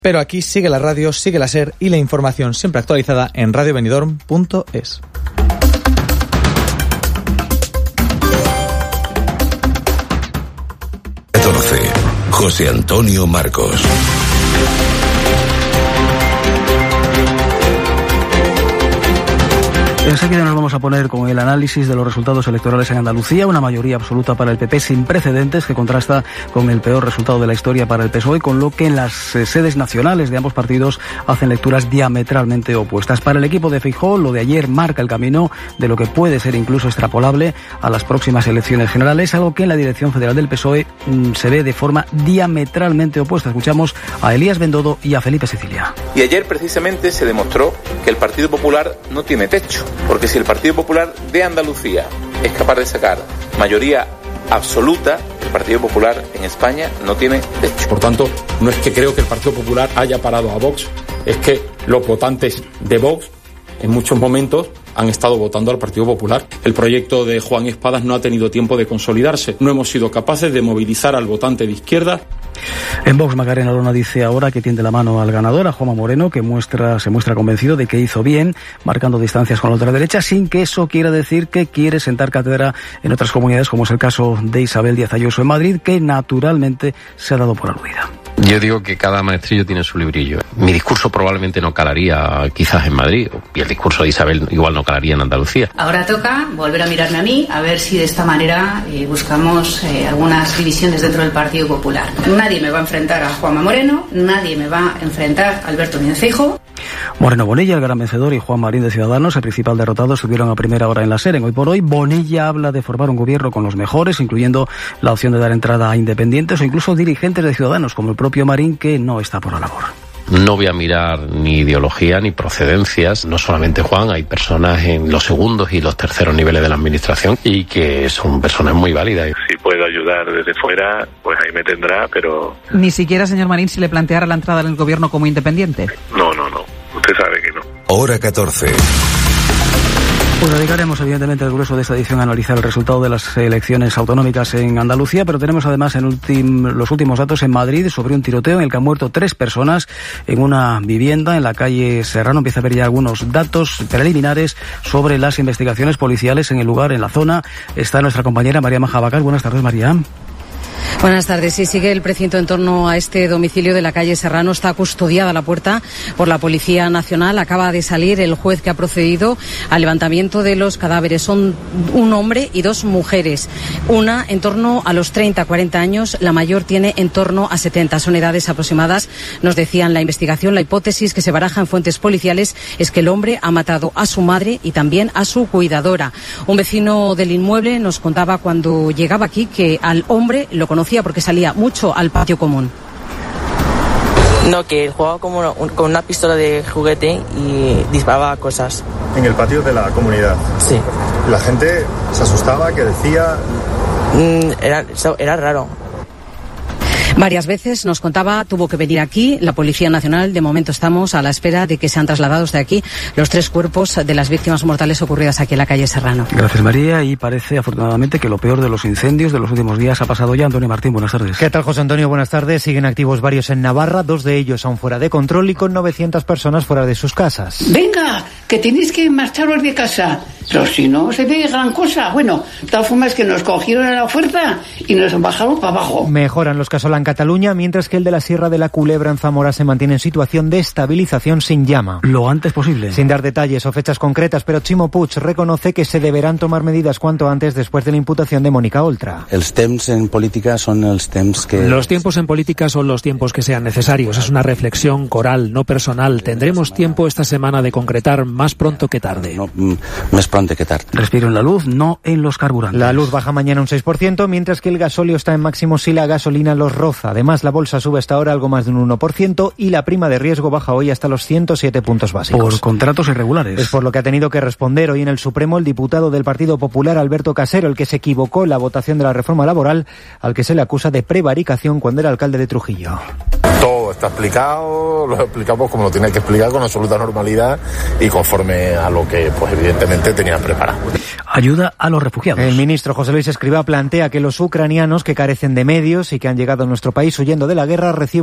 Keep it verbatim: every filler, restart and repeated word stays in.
Pero aquí sigue la radio, sigue la SER y la información siempre actualizada en radio benidorm punto es. catorce. José Antonio Marcos. Enseguida nos vamos a poner con el análisis de los resultados electorales en Andalucía, una mayoría absoluta para el P P sin precedentes que contrasta con el peor resultado de la historia para el P S O E, con lo que en las eh, sedes nacionales de ambos partidos hacen lecturas diametralmente opuestas. Para el equipo de Feijóo, lo de ayer marca el camino de lo que puede ser incluso extrapolable a las próximas elecciones generales, algo que en la dirección federal del P S O E mmm, se ve de forma diametralmente opuesta. Escuchamos a Elías Bendodo y a Felipe Sicilia. Y ayer precisamente se demostró que el Partido Popular no tiene techo. Porque si el Partido Popular de Andalucía es capaz de sacar mayoría absoluta, el Partido Popular en España no tiene techo. Por tanto, no es que creo que el Partido Popular haya parado a Vox, es que los votantes de Vox en muchos momentos han estado votando al Partido Popular. El proyecto de Juan Espadas no ha tenido tiempo de consolidarse. No hemos sido capaces de movilizar al votante de izquierda. En Vox, Macarena Olona dice ahora que tiende la mano al ganador, a Juanma Moreno, que muestra, se muestra convencido de que hizo bien, marcando distancias con la ultraderecha, sin que eso quiera decir que quiere sentar cátedra en otras comunidades, como es el caso de Isabel Díaz Ayuso en Madrid, que naturalmente se ha dado por aludida. Yo digo que cada maestrillo tiene su librillo. Mi discurso probablemente no calaría quizás en Madrid, y el discurso de Isabel igual no calaría en Andalucía. Ahora toca volver a mirarme a mí, a ver si de esta manera eh, buscamos eh, algunas divisiones dentro del Partido Popular. Nadie me va a enfrentar a Juanma Moreno, nadie me va a enfrentar a Alberto Núñez Feijóo. Moreno Bonilla, el gran vencedor, y Juan Marín de Ciudadanos, el principal derrotado, subieron a primera hora en la SER. En Hoy por Hoy, Bonilla habla de formar un gobierno con los mejores, incluyendo la opción de dar entrada a independientes o incluso dirigentes de Ciudadanos, como el propio Marín, que no está por la labor. No voy a mirar ni ideología ni procedencias. No solamente Juan, hay personas en los segundos y los terceros niveles de la administración y que son personas muy válidas. Si puedo ayudar desde fuera, pues ahí me tendrá, pero... Ni siquiera, señor Marín, si le planteara la entrada en el gobierno como independiente. No, no, no. Usted sabe que no. Hora catorce. Pues dedicaremos evidentemente el grueso de esta edición a analizar el resultado de las elecciones autonómicas en Andalucía, pero tenemos además en ultim, los últimos datos en Madrid sobre un tiroteo en el que han muerto tres personas en una vivienda en la calle Serrano. Empieza a haber ya algunos datos preliminares sobre las investigaciones policiales en el lugar, en la zona. Está nuestra compañera María Majabacas. Buenas tardes, María. Buenas tardes. Sí, sigue el precinto en torno a este domicilio de la calle Serrano. Está custodiada la puerta por la Policía Nacional. Acaba de salir el juez que ha procedido al levantamiento de los cadáveres. Son un hombre y dos mujeres. Una en torno a los treinta, cuarenta años. La mayor tiene en torno a setenta. Son edades aproximadas. Nos decían la investigación, la hipótesis que se baraja en fuentes policiales es que el hombre ha matado a su madre y también a su cuidadora. Un vecino del inmueble nos contaba cuando llegaba aquí que al hombre lo conocía porque salía mucho al patio común. No, que jugaba como una, un, con una pistola de juguete y disparaba cosas. ¿En el patio de la comunidad? Sí. ¿La gente se asustaba? ¿Qué decía? Mm, era, era raro. Varias veces nos contaba, tuvo que venir aquí la Policía Nacional. De momento estamos a la espera de que sean trasladados de aquí los tres cuerpos de las víctimas mortales ocurridas aquí en la calle Serrano. Gracias, María. Y parece, afortunadamente, que lo peor de los incendios de los últimos días ha pasado ya. Antonio Martín, buenas tardes. ¿Qué tal, José Antonio? Buenas tardes. Siguen activos varios en Navarra, dos de ellos aún fuera de control y con novecientas personas fuera de sus casas. Venga, que tenéis que marcharos de casa. Pero si no se ve gran cosa. Bueno, de todas formas que nos cogieron a la fuerza y nos bajaron para abajo. Mejoran los casos en Cataluña, mientras que el de la Sierra de la Culebra en Zamora se mantiene en situación de estabilización sin llama. Lo antes posible. Sin dar detalles o fechas concretas, pero Chimo Puig reconoce que se deberán tomar medidas cuanto antes después de la imputación de Mónica Oltra. Els temps en política son els temps que... Los tiempos en política son los tiempos que sean necesarios. Es una reflexión coral, no personal. Tendremos tiempo esta semana de concretar más pronto que tarde. No, más pronto que tarde. Respiro en la luz, no en los carburantes. La luz baja mañana un seis por ciento, mientras que el gasóleo está en máximos y la gasolina los roza. Además, la bolsa sube hasta ahora algo más de un uno por ciento y la prima de riesgo baja hoy hasta los ciento siete puntos básicos. Por contratos irregulares. Es por lo que ha tenido que responder hoy en el Supremo el diputado del Partido Popular, Alberto Casero, el que se equivocó en la votación de la reforma laboral, al que se le acusa de prevaricación cuando era alcalde de Trujillo. Todo está explicado, lo explicamos como lo tiene que explicar, con absoluta normalidad y conforme a lo que, pues evidentemente, tenían preparado. Ayuda a los refugiados. El ministro José Luis Escrivá plantea que los ucranianos que carecen de medios y que han llegado a nuestro país huyendo de la guerra reciben